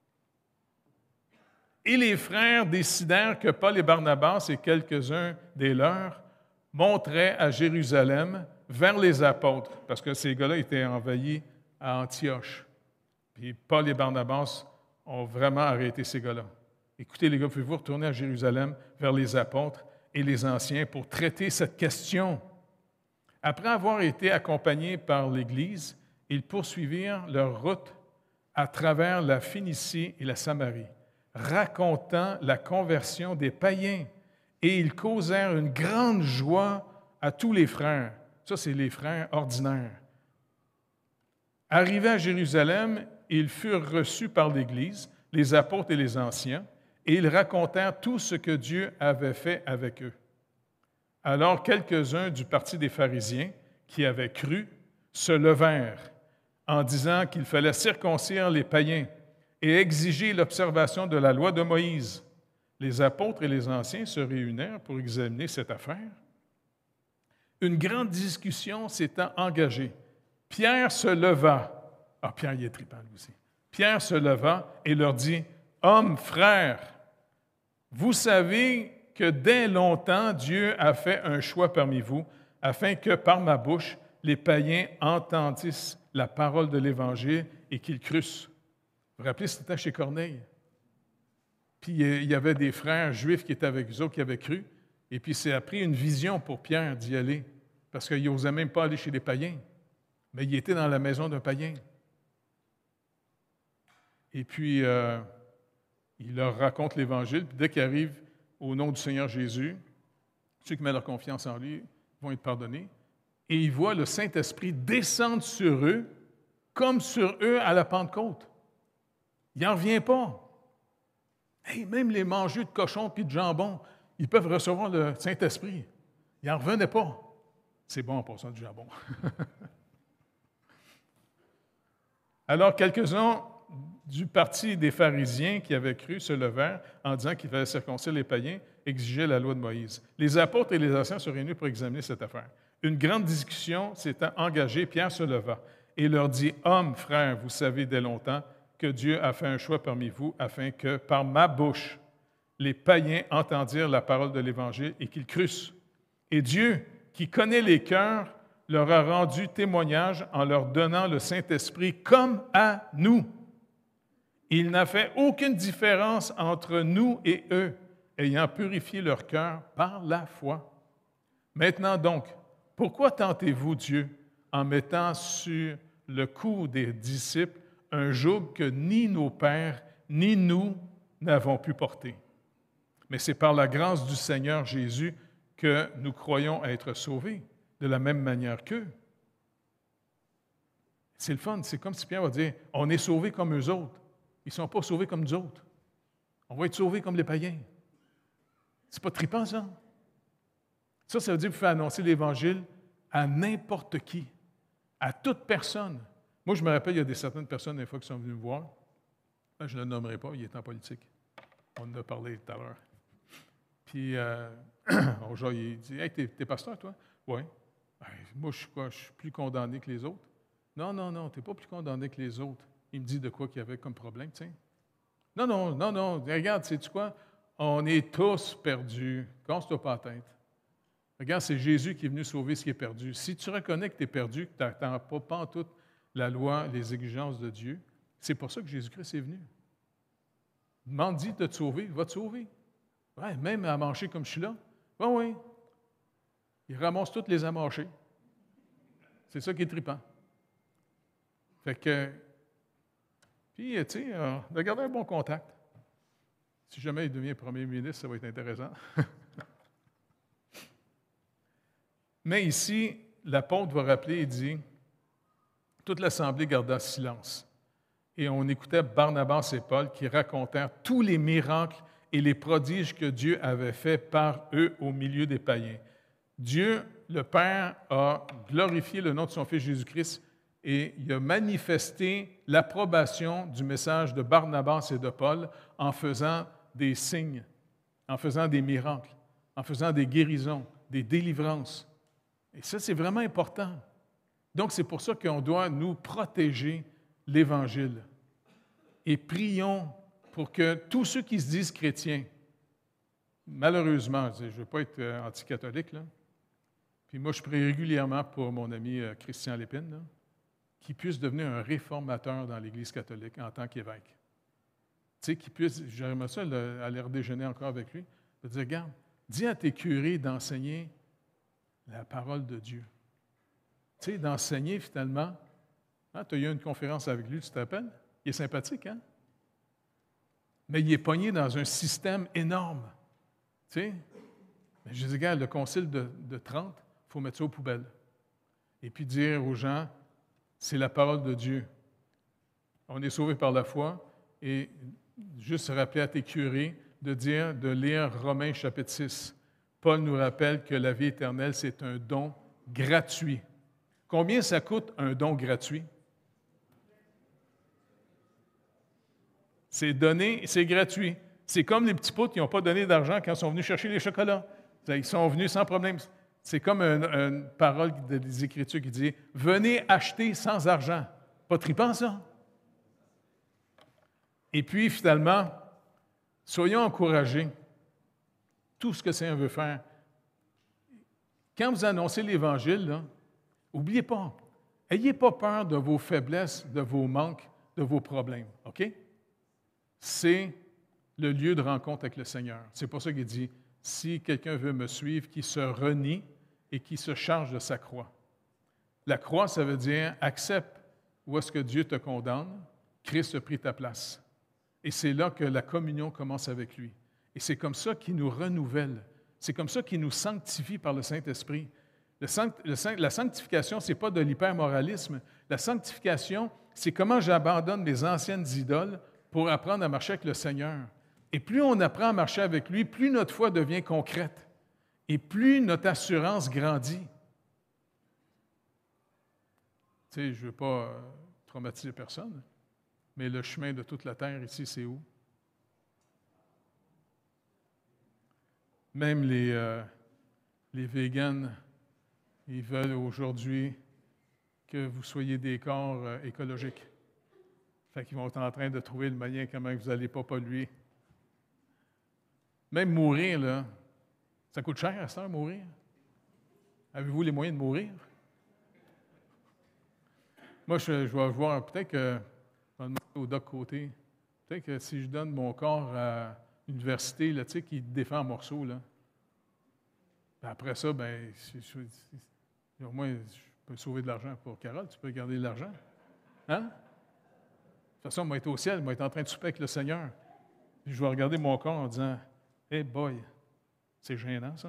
Et les frères décidèrent que Paul et Barnabas et quelques-uns des leurs monteraient à Jérusalem vers les apôtres, parce que ces gars-là étaient envahis à Antioche. Puis Paul et Barnabas ont vraiment arrêté ces gars-là. Écoutez, les gars, pouvez-vous retourner à Jérusalem vers les apôtres et les anciens pour traiter cette question? Après avoir été accompagnés par l'Église, ils poursuivirent leur route à travers la Phénicie et la Samarie, racontant la conversion des païens, et ils causèrent une grande joie à tous les frères. Ça, c'est les frères ordinaires. Arrivés à Jérusalem, ils furent reçus par l'Église, les apôtres et les anciens, et ils racontèrent tout ce que Dieu avait fait avec eux. Alors quelques-uns du parti des pharisiens, qui avaient cru, se levèrent en disant qu'il fallait circoncire les païens et exiger l'observation de la loi de Moïse. Les apôtres et les anciens se réunirent pour examiner cette affaire. Une grande discussion s'étant engagée. Pierre se leva. Ah, Pierre, il est trippant, lui aussi. Pierre se leva et leur dit, « Hommes, frères, vous savez que dès longtemps, Dieu a fait un choix parmi vous, afin que par ma bouche, les païens entendissent la parole de l'Évangile et qu'ils crussent. » Vous vous rappelez, c'était chez Corneille. Puis il y avait des frères juifs qui étaient avec eux autres, qui avaient cru. Et puis c'est après une vision pour Pierre d'y aller, parce qu'il n'osait même pas aller chez les païens. Mais il était dans la maison d'un païen. Et puis, il leur raconte l'Évangile. Puis dès qu'ils arrivent au nom du Seigneur Jésus, ceux qui mettent leur confiance en lui vont être pardonnés. Et ils voient le Saint-Esprit descendre sur eux, comme sur eux à la Pentecôte. Il n'en revient pas. Hey, même les mangeux de cochon et de jambon, ils peuvent recevoir le Saint-Esprit. Ils n'en revenaient pas. C'est bon en passant du jambon. Alors, quelques-uns du parti des pharisiens qui avaient cru se levèrent en disant qu'il fallait circoncire les païens, exiger la loi de Moïse. Les apôtres et les anciens se réunirent pour examiner cette affaire. Une grande discussion s'étant engagée, Pierre se leva et leur dit, « Hommes, frères, vous savez dès longtemps que Dieu a fait un choix parmi vous afin que, par ma bouche, les païens entendirent la parole de l'Évangile et qu'ils crussent. Et Dieu, qui connaît les cœurs, leur a rendu témoignage en leur donnant le Saint-Esprit comme à nous. Il n'a fait aucune différence entre nous et eux, ayant purifié leur cœur par la foi. Maintenant donc, pourquoi tentez-vous Dieu en mettant sur le cou des disciples un joug que ni nos pères, ni nous n'avons pu porter? Mais c'est par la grâce du Seigneur Jésus que nous croyons être sauvés, de la même manière qu'eux. C'est le fun, c'est comme si Pierre va dire, on est sauvés comme eux autres. Ils ne sont pas sauvés comme nous autres. On va être sauvés comme les païens. C'est pas trippant, ça? Ça veut dire que vous faites annoncer l'Évangile à n'importe qui, à toute personne. Moi, je me rappelle, il y a certaines personnes, des fois, qui sont venues me voir. Là, je ne le nommerai pas, il est en politique. On en a parlé tout à l'heure. Puis, genre, il dit, « Hey, t'es pasteur, toi? » « Oui. »« Moi, je suis quoi? Je suis plus condamné que les autres? » »« Non, tu n'es pas plus condamné que les autres. » Il me dit de quoi qu'il y avait comme problème, tiens. « Non, regarde, sais-tu quoi? On est tous perdus. Casse-toi pas la tête. Regarde, c'est Jésus qui est venu sauver ce qui est perdu. Si tu reconnais que tu es perdu, que tu n'attends pas en toute la loi, les exigences de Dieu, c'est pour ça que Jésus-Christ est venu. Demande-y de te sauver, va te sauver. Ouais, même à marcher comme je suis là. Oui. Il ramasse toutes les amarchés. C'est ça qui est trippant. Fait que, puis, tu sais, de garder un bon contact. Si jamais il devient premier ministre, ça va être intéressant. Mais ici, l'apôtre va rappeler et dit, toute l'assemblée garda silence. Et on écoutait Barnabas et Paul qui racontèrent tous les miracles et les prodiges que Dieu avait faits par eux au milieu des païens. Dieu, le Père, a glorifié le nom de son Fils Jésus-Christ et il a manifesté l'approbation du message de Barnabas et de Paul en faisant des signes, en faisant des miracles, en faisant des guérisons, des délivrances. Et ça, c'est vraiment important. Donc, c'est pour ça qu'on doit nous protéger l'Évangile. Et prions pour que tous ceux qui se disent chrétiens, malheureusement, je ne veux pas être anticatholique, là, puis moi, je prie régulièrement pour mon ami Christian Lépine, là, qu'il puisse devenir un réformateur dans l'Église catholique en tant qu'évêque. Tu sais, qu'il puisse, j'aimerais ça aller redéjeuner encore avec lui, de dire, regarde, dis à tes curés d'enseigner la parole de Dieu. Tu sais, d'enseigner finalement. Hein, tu as eu une conférence avec lui, tu te rappelles? Il est sympathique, hein? Mais il est pogné dans un système énorme. Tu sais? Je dis, regarde, le concile de Trente, il faut mettre ça aux poubelles. Et puis dire aux gens, c'est la parole de Dieu. On est sauvé par la foi. Et juste rappeler à tes curés de lire Romains chapitre 6. Paul nous rappelle que la vie éternelle, c'est un don gratuit. Combien ça coûte un don gratuit? C'est donné, c'est gratuit. C'est comme les petits poutres qui n'ont pas donné d'argent quand ils sont venus chercher les chocolats. Ils sont venus sans problème. C'est comme une parole des Écritures qui dit « Venez acheter sans argent ». Pas trippant, ça? Et puis, finalement, soyons encouragés. Tout ce que le Seigneur veut faire. Quand vous annoncez l'Évangile, n'oubliez pas, n'ayez pas peur de vos faiblesses, de vos manques, de vos problèmes. OK? C'est le lieu de rencontre avec le Seigneur. C'est pour ça qu'il dit, si quelqu'un veut me suivre, qu'il se renie et qu'il se charge de sa croix. La croix, ça veut dire, accepte où est-ce que Dieu te condamne, Christ a pris ta place. Et c'est là que la communion commence avec lui. Et c'est comme ça qu'il nous renouvelle. C'est comme ça qu'il nous sanctifie par le Saint-Esprit. La sanctification, ce n'est pas de l'hypermoralisme. La sanctification, c'est comment j'abandonne mes anciennes idoles pour apprendre à marcher avec le Seigneur. Et plus on apprend à marcher avec lui, plus notre foi devient concrète et plus notre assurance grandit. Tu sais, je ne veux pas traumatiser personne, mais le chemin de toute la terre ici, c'est où? Même les véganes, ils veulent aujourd'hui que vous soyez des corps écologiques. Fait qu'ils vont être en train de trouver le moyen comment vous n'allez pas polluer. Même mourir, là, ça coûte cher à cette heure, mourir. Avez-vous les moyens de mourir? Moi, je vais voir, peut-être que, je vais demander au doc Côté, peut-être que si je donne mon corps à université, là, tu sais, qui te défend en morceaux, là. Puis après ça, bien, au moins, je peux sauver de l'argent pour Carole, tu peux garder de l'argent. Hein? De toute façon, moi, être au ciel, moi, être en train de souper avec le Seigneur. Puis je vais regarder mon corps en disant, « Hey boy, c'est gênant, ça. »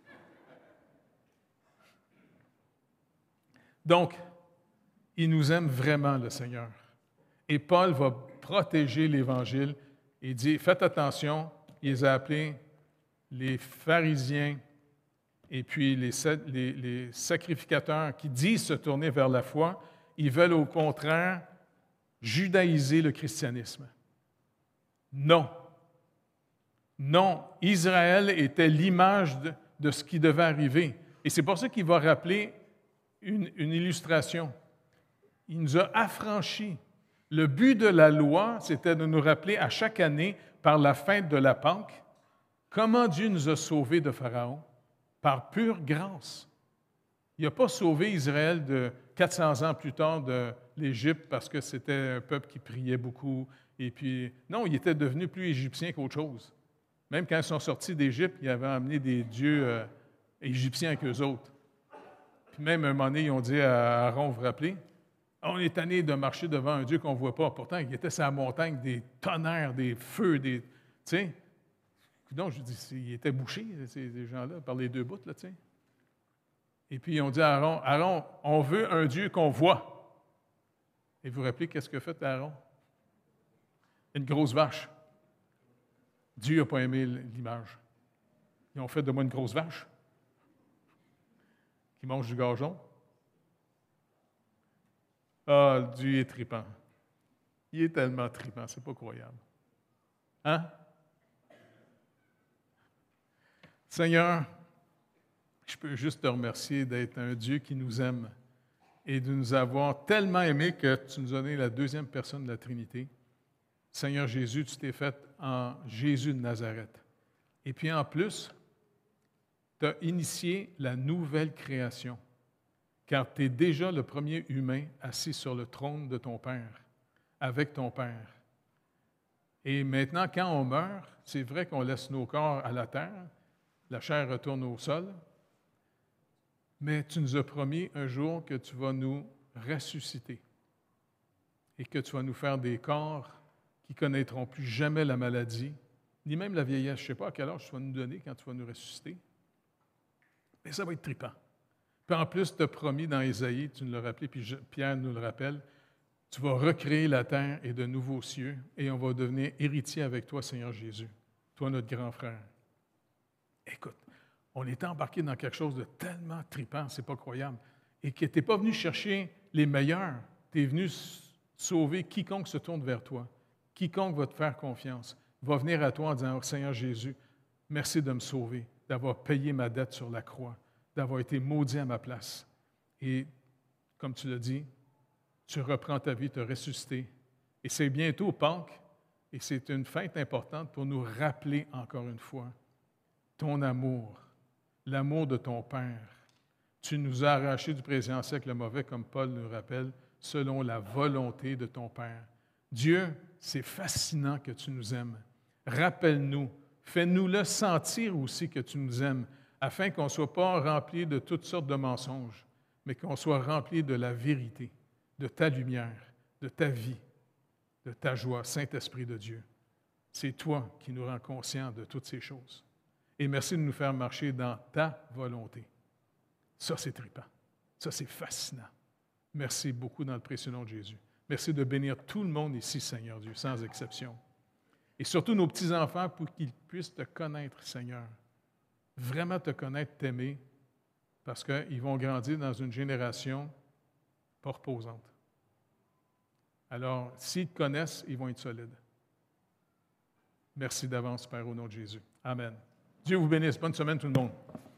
Donc, il nous aime vraiment, le Seigneur. Et Paul va protéger l'Évangile et dit, faites attention, il les a appelés les pharisiens et puis les sacrificateurs qui disent se tourner vers la foi, ils veulent au contraire judaïser le christianisme. Non. Non, Israël était l'image de ce qui devait arriver. Et c'est pour ça qu'il va rappeler une illustration. Il nous a affranchis. Le but de la loi, c'était de nous rappeler à chaque année, par la fête de la Pâque, comment Dieu nous a sauvés de Pharaon, par pure grâce. Il n'a pas sauvé Israël de 400 ans plus tard de l'Égypte parce que c'était un peuple qui priait beaucoup. Et puis, non, il était devenu plus égyptien qu'autre chose. Même quand ils sont sortis d'Égypte, ils avaient amené des dieux égyptiens avec eux autres. Puis même un moment donné, ils ont dit à Aaron, vous vous rappelez? On est tanné de marcher devant un Dieu qu'on ne voit pas. Pourtant, il était sur la montagne, des tonnerres, des feux, des. Tu sais? Donc, je dis, ils étaient bouchés, ces gens-là, par les deux bouts, là, tu sais. Et puis, ils ont dit à Aaron, Aaron, on veut un Dieu qu'on voit. Et vous vous rappelez qu'est-ce que fait Aaron? Une grosse vache. Dieu n'a pas aimé l'image. Ils ont fait de moi une grosse vache qui mange du gazon. Ah, Dieu est tripant. Il est tellement tripant, c'est pas croyable. Hein? Seigneur, je peux juste te remercier d'être un Dieu qui nous aime et de nous avoir tellement aimés que tu nous as donné la deuxième personne de la Trinité. Seigneur Jésus, tu t'es fait en Jésus de Nazareth. Et puis en plus, tu as initié la nouvelle création, car tu es déjà le premier humain assis sur le trône de ton Père, avec ton Père. Et maintenant, quand on meurt, c'est vrai qu'on laisse nos corps à la terre, la chair retourne au sol, mais tu nous as promis un jour que tu vas nous ressusciter et que tu vas nous faire des corps qui ne connaîtront plus jamais la maladie, ni même la vieillesse. Je ne sais pas à quel âge tu vas nous donner quand tu vas nous ressusciter, mais ça va être trippant. Puis en plus, tu as promis dans Ésaïe, tu nous l'as rappelé, puis Pierre nous le rappelle, tu vas recréer la terre et de nouveaux cieux, et on va devenir héritier avec toi, Seigneur Jésus, toi notre grand frère. Écoute, on est embarqué dans quelque chose de tellement trippant, c'est pas croyable, et que tu n'es pas venu chercher les meilleurs, tu es venu sauver quiconque se tourne vers toi, quiconque va te faire confiance, va venir à toi en disant, oh, Seigneur Jésus, merci de me sauver, d'avoir payé ma dette sur la croix, d'avoir été maudit à ma place. Et, comme tu l'as dit, tu reprends ta vie, tu as ressuscité. Et c'est bientôt Pâques, et c'est une fête importante pour nous rappeler encore une fois ton amour, l'amour de ton Père. Tu nous as arrachés du présent siècle le mauvais, comme Paul nous rappelle, selon la volonté de ton Père. Dieu, c'est fascinant que tu nous aimes. Rappelle-nous, fais-nous-le sentir aussi que tu nous aimes, afin qu'on ne soit pas rempli de toutes sortes de mensonges, mais qu'on soit rempli de la vérité, de ta lumière, de ta vie, de ta joie, Saint-Esprit de Dieu. C'est toi qui nous rends conscients de toutes ces choses. Et merci de nous faire marcher dans ta volonté. Ça, c'est trippant. Ça, c'est fascinant. Merci beaucoup dans le précieux nom de Jésus. Merci de bénir tout le monde ici, Seigneur Dieu, sans exception. Et surtout nos petits-enfants pour qu'ils puissent te connaître, Seigneur. Vraiment te connaître, t'aimer, parce qu'ils vont grandir dans une génération pas reposante. Alors, s'ils te connaissent, ils vont être solides. Merci d'avance, Père, au nom de Jésus. Amen. Dieu vous bénisse. Bonne semaine, tout le monde.